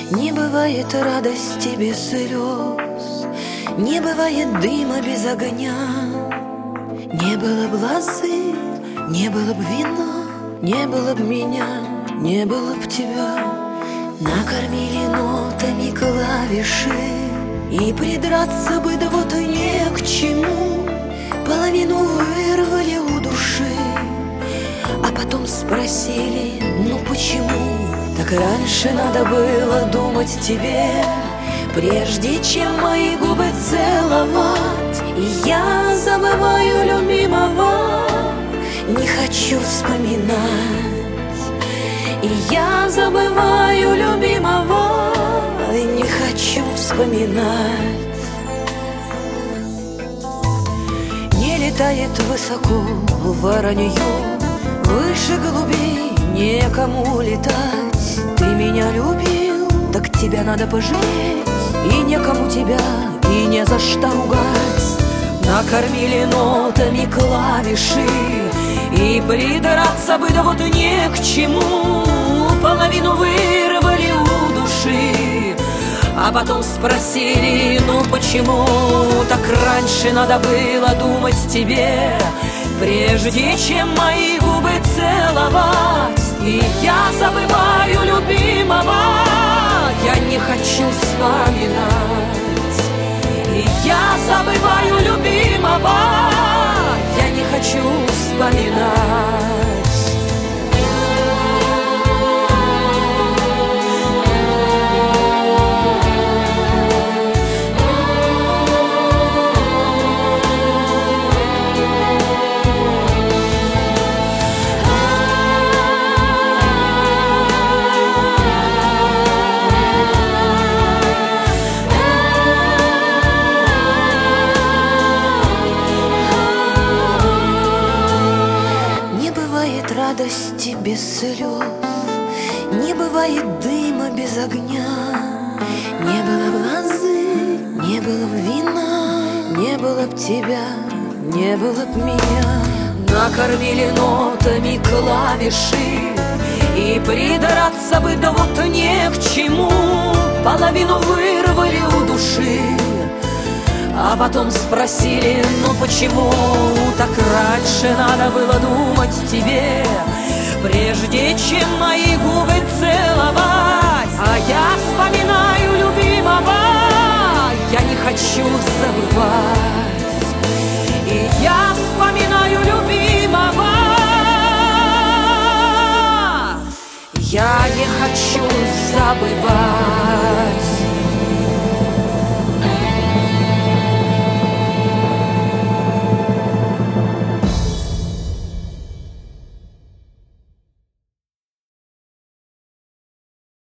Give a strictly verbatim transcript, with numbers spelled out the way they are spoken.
Не бывает радости без слез, не бывает дыма без огня. Не было б лозы, не было б вина, не было б меня, не было б тебя. Накормили нотами клавиши, и придраться бы, да вот и не к чему. Половину вырвали у души, а потом спросили, ну почему? Так раньше надо было думать тебе, прежде чем мои губы целовать. И я забываю любимого, не хочу вспоминать. И я забываю любимого, и не хочу вспоминать. Не летает высоко воронье, выше голубей некому летать. Ты меня любил, так тебя надо пожалеть, и некому тебя, и не за что ругать. Накормили нотами клавиши, и придраться бы, да вот не к чему. Половину вырвали у души, а потом спросили, ну почему? Так раньше надо было думать тебе, прежде чем мои губы целовать. И я забываю любимого, я не хочу вспоминать. И я забываю любимого, я не хочу вспоминать. Радости без слез, не бывает дыма без огня. Не было б лозы, не было б вина, не было б тебя, не было б меня. Накормили нотами клавиши, и придраться бы, да вот не к чему. Половину вырвали у души, а потом спросили, ну почему? Так раньше надо было думать тебе, прежде чем мои губы целовать. А я вспоминаю любимого, я не хочу забывать. И я вспоминаю любимого, я не хочу забывать.